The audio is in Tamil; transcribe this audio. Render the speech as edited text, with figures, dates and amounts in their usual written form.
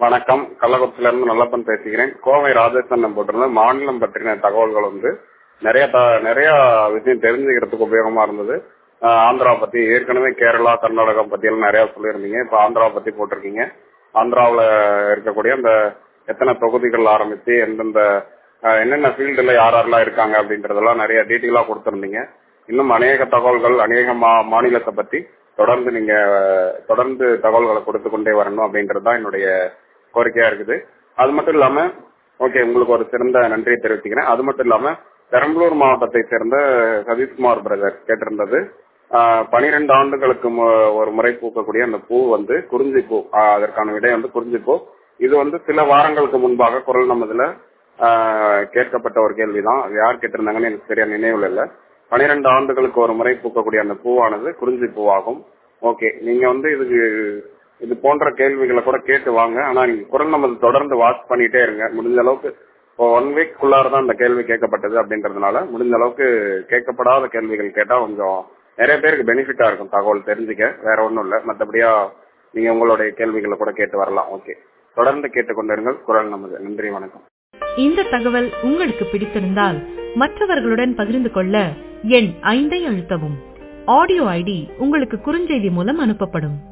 வணக்கம். கள்ளக்குறிச்சியில இருந்து நல்லப்பன் பேசுகிறேன். கோவை ராஜேஷன் போட்டிருந்த மாநிலம் பற்றின தகவல்கள் நிறைய விஷயம் தெரிஞ்சுக்கிறதுக்கு உபயோகமா இருந்தது. ஆந்திரா பத்தி ஏற்கனவே கேரளா கர்நாடகா பத்தி எல்லாம் நிறைய சொல்லியிருந்தீங்க. இப்ப ஆந்திரா பத்தி போட்டிருக்கீங்க. ஆந்திராவுல இருக்கக்கூடிய அந்த எத்தனை தொகுதிகள் ஆரம்பிச்சு எந்தெந்த என்னென்ன ஃபீல்டுல யாரெல்லாம் இருக்காங்க அப்படின்றதெல்லாம் நிறைய டீட்டெயிலா கொடுத்திருந்தீங்க. இன்னும் அநேக தகவல்கள் அநேக மாநிலத்தை பத்தி தொடர்ந்து தகவல்களை கொடுத்து கொண்டே வரணும் அப்படின்றதுதான் என்னுடைய கோரிக்கையா இருக்குது. அது மட்டும் இல்லாம உங்களுக்கு ஒரு சிறந்த நன்றியை தெரிவிச்சுக்கிறேன். அது மட்டும் இல்லாம பெரம்பலூர் மாவட்டத்தை சேர்ந்த சதீஷ்குமார் பிரதர் கேட்டிருந்தது 12 ஆண்டுகளுக்கு ஒரு முறை பூக்கக்கூடிய அந்த பூ குறிஞ்சி பூ. அதற்கான விடை குறிஞ்சி பூ. இது சில வாரங்களுக்கு முன்பாக குரல் நமதுல கேட்கப்பட்ட ஒரு கேள்விதான். அது யார் கேட்டிருந்தாங்கன்னு எனக்கு சரியா நினைவுல இல்ல. 12 ஆண்டுகளுக்கு ஒரு முறை பூக்கக்கூடிய அந்த பூவானது குறிஞ்சி பூவாகும். நீங்க இது போன்ற கேள்விகளை கூட கேட்டு வாங்க. ஆனா நீங்க குரல் நமது தொடர்ந்து வாட்ச் பண்ணிட்டே இருங்க. முடிஞ்ச அளவுக்கு 1 வீக்குள்ளாரதான் அந்த கேள்வி கேட்கப்பட்டது அப்படின்றதுனால முடிஞ்ச அளவுக்கு கேட்கப்படாத கேள்விகள் கேட்டா கொஞ்சம் நிறைய பேருக்கு பெனிஃபிட்டா இருக்கும் தகவல் தெரிஞ்சுக்க. வேற ஒண்ணும் இல்ல. மற்றபடியா நீங்க உங்களுடைய கேள்விகளை கூட கேட்டு வரலாம். தொடர்ந்து கேட்டுக்கொண்டிருங்கள் குரல் நமது. நன்றி, வணக்கம். இந்த தகவல் உங்களுக்கு பிடித்திருந்தால் மற்றவர்களுடன் பகிர்ந்து கொள்ள எண் 5 அழுத்தவும். ஆடியோ ஐடி உங்களுக்கு குறுஞ்செய்தி மூலம் அனுப்பப்படும்.